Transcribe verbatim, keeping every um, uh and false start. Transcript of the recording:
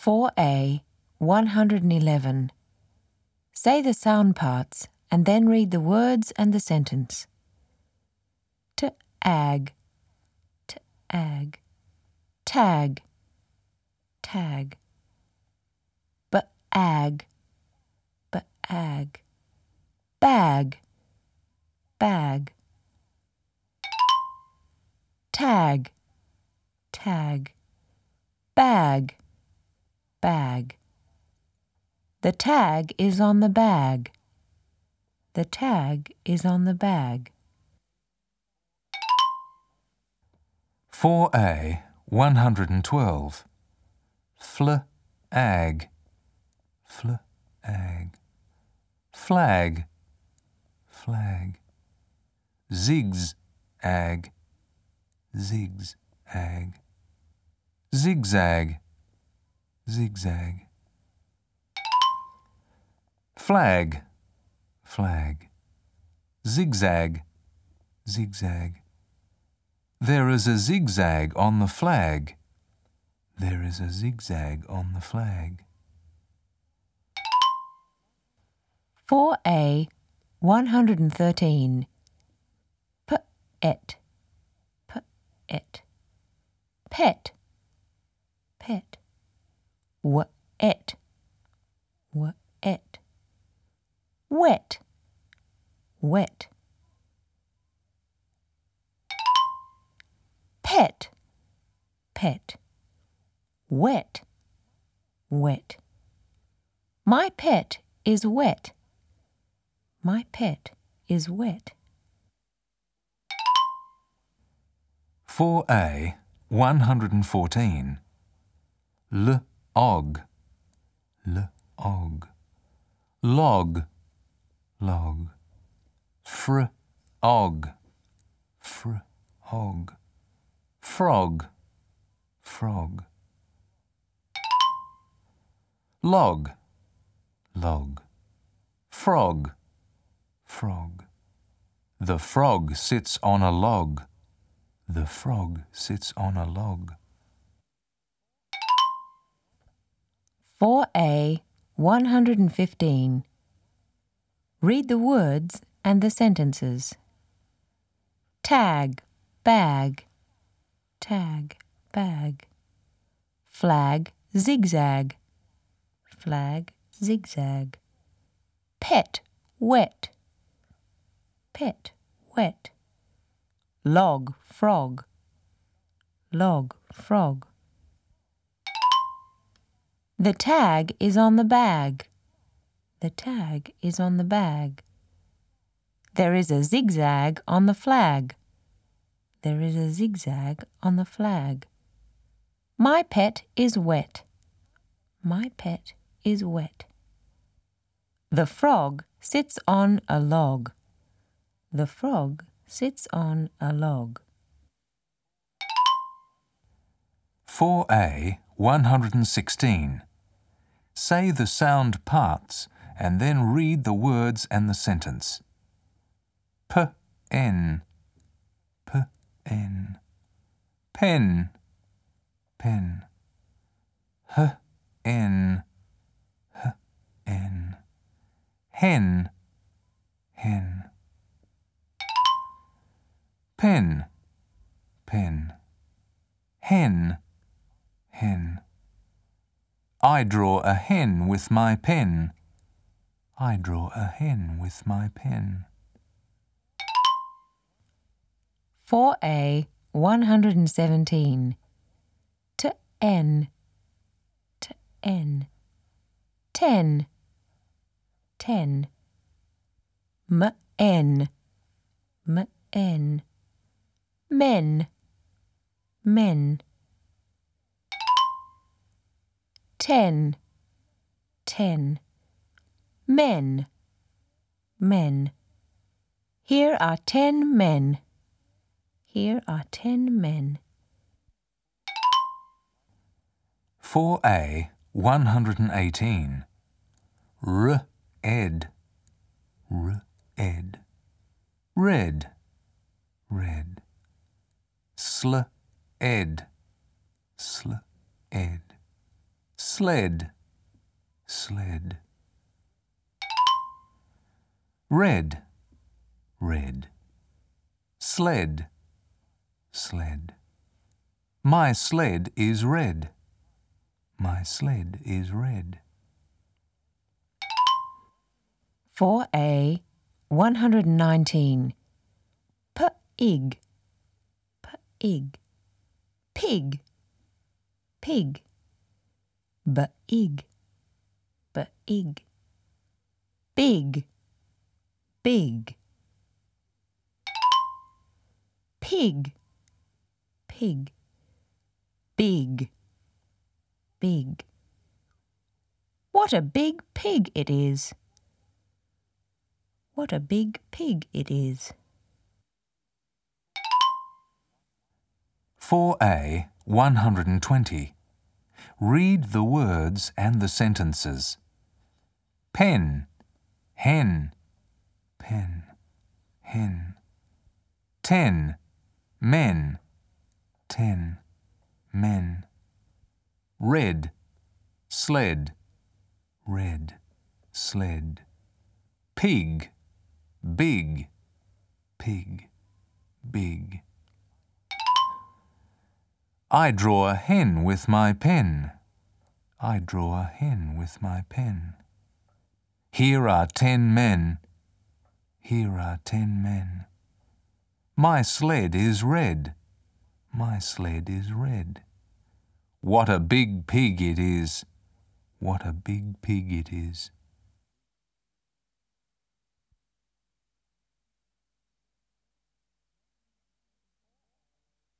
four A, one hundred eleven. Say the sound parts and then read the words and the sentence. T-ag, t-ag, tag, tag. B-ag, b-ag, bag, bag. Tag, tag, bag, bag. The tag is on the bag. The tag is on the bag. four A, one hundred twelve. Fl-ag, fl-ag. Flag, flag. Zigs-ag, zigzag. Zigzag, zigzag. Flag, flag. Zigzag, zigzag. There is a zigzag on the flag. There is a zigzag on the flag. four A, one hundred thirteen. P-et, p-et. Pet, pet. W-et, w-et. Wet, wet. Pet, pet. Wet, wet. My pet is wet. My pet is wet. four A, one hundred fourteen. L-og, l-og. Log, log. Fr-og, fr-og. Frog, frog. Log, log. Frog, frog. The frog sits on a log. The frog sits on a log. four A, one hundred fifteen. Read the words and the sentences. Tag, bag. Tag, bag. Flag, zigzag. Flag, zigzag. Pet, wet. Pet, wet. Log, frog. Log, frog. The tag is on the bag. The tag is on the bag. There is a zigzag on the flag. There is a zigzag on the flag. My pet is wet. My pet is wet. The frog sits on a log. The frog sits on a log. four A, one hundred sixteen. Say the sound parts and then read the words and the sentence. P-en, p-en. Pen, pen. H-en, h-en. Hen, hen. Pen, pen. Hen, hen. I draw a hen with my pen. I draw a hen with my pen. four A, one hundred seventeen. T-en, t-en. Ten, ten. M-en, m-en. Men, men. Ten, ten. Men, men. Here are ten men. Here are ten men. four A, one hundred eighteen. R-ed, r-ed. Red, red. Sl-ed, sl-ed. sled, sled. Red, red. Sled, sled. My sled is red. My sled is red. four A, one hundred nineteen. P-ig, p-ig. Pig, pig. B-ig, b-ig. Big, big. Pig, pig. Big, big. What a big pig it is! What a big pig it is! four A, one hundred twenty. Read the words and the sentences. Pen, hen, pen, hen. Ten, men, ten, men. Red, sled, red, sled. Pig, big, pig, big. I draw a hen with my pen. I draw a hen with my pen. Here are ten men. Here are ten men. My sled is red. My sled is red. What a big pig it is. What a big pig it is.